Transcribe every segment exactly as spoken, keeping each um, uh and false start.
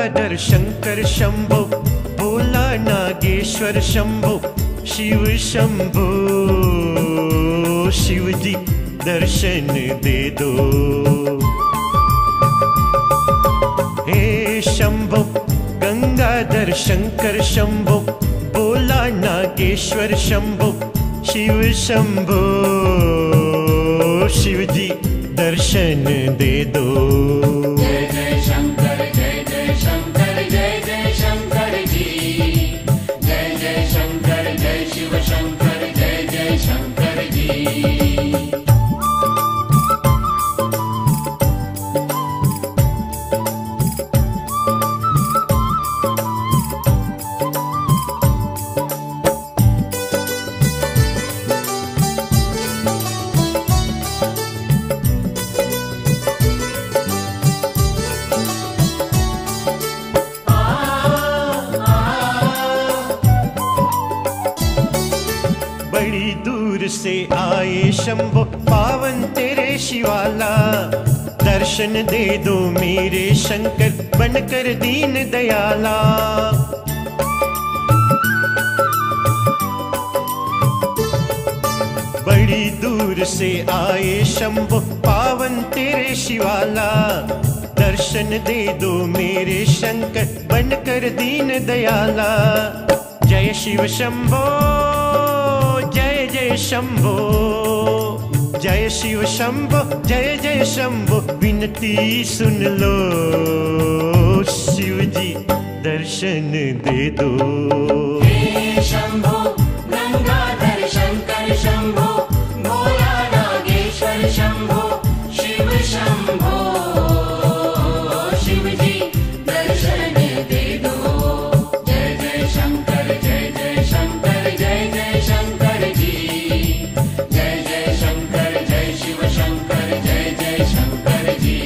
गंगाधर शंकर शंभो, भोला नागेश्वर शंभो, शिव शंभो शिव जी दर्शन दे दो। हे शंभो गंगाधर शंकर शंभो, भोला नागेश्वर शंभो, शिव शंभो शिव जी दर्शन दे दो। जय जय शंकर जय जय शंकर जय जय शंकर जी, जय जय शंकर जय शिव शंकर जय जय शंकर जी। बड़ी दूर से आए शंभो पावन तेरे शिवाला, दर्शन दे दो मेरे शंकर बनकर दीन दयाला। बड़ी दूर से आए शंभो पावन तेरे शिवाला, दर्शन दे दो मेरे शंकर बनकर दीन दयाला। जय शिव शंभो जय जय शंभो, जय शिव शंभो जय जय शंभो, विनती सुन लो शिव जी दर्शन दे दो। हे शंभो गंगाधर शंकर शंभो, भोला नागेश्वर शंभो, शिव शंभो शिव जी दर्शन दे दो। जय जय शंकर जय जय शंकर जय जय शंकर जी, जय जय शंकर जय शिव शंकर जय जय शंकर जी।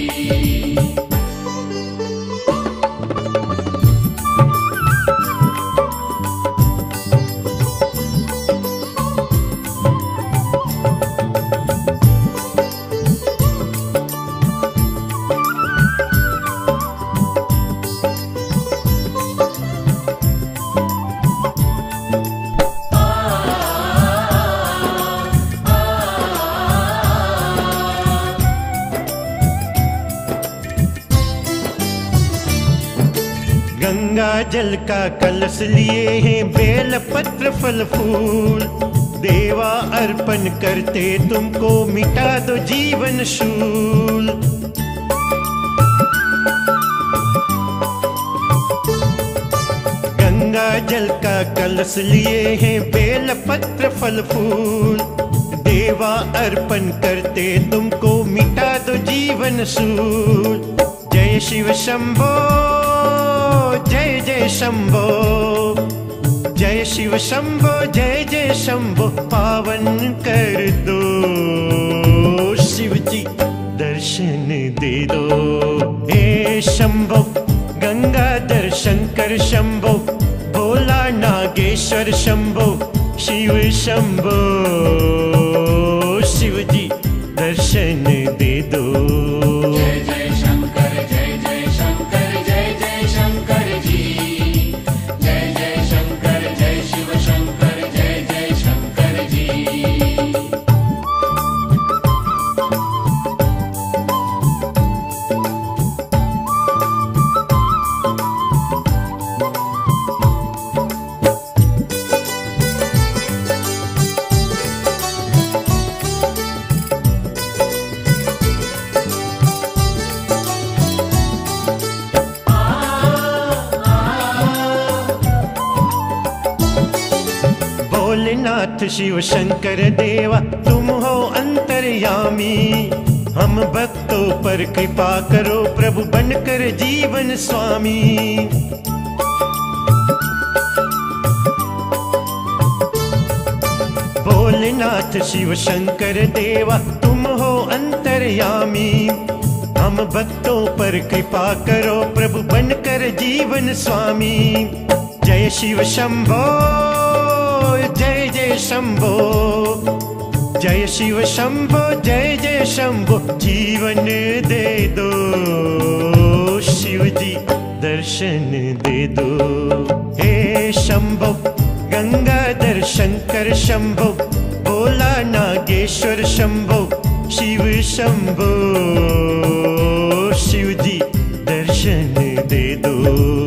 गंगा जल का कलश लिए हैं बेल पत्र फल फूल, देवा अर्पण करते तुमको मिटा दो जीवन शूल। गंगा जल का कलश लिए हैं बेल पत्र फल फूल, देवा अर्पण करते तुमको मिटा दो जीवन शूल। जय शिव शंभो जय जय शंभो, जय शिव शंभो जय जय शंभो, पावन कर दो शिव जी दर्शन दे दो। हे शंभो गंगाधर शंकर शंभो, भोला नागेश्वर शंभो, शिव शंभो शिव जी दर्शन दे दो। जय जय शंकर जय जय शंकर जय जय शंकर जी, जय जय शंकर जय शिव शंकर जय जय शंकर जी। भोलेनाथ शिव शंकर देवा तुम हो अंतर्यामी, हम भक्तों पर कृपा करो प्रभु बनकर जीवन स्वामी। भोलेनाथ शिव शंकर देवा तुम हो अंतर्यामी, हम भक्तों पर कृपा करो प्रभु बनकर जीवन स्वामी। जय शिव शंभो जय जय शंभो, जय शिव शंभो जय जय शंभो जीवन दे दो शिव जी दर्शन दे दो। हे शंभो गंगाधर शंकर शंभो भोला नागेश्वर शंभो शिव शंभो शिव जी दर्शन दे दो।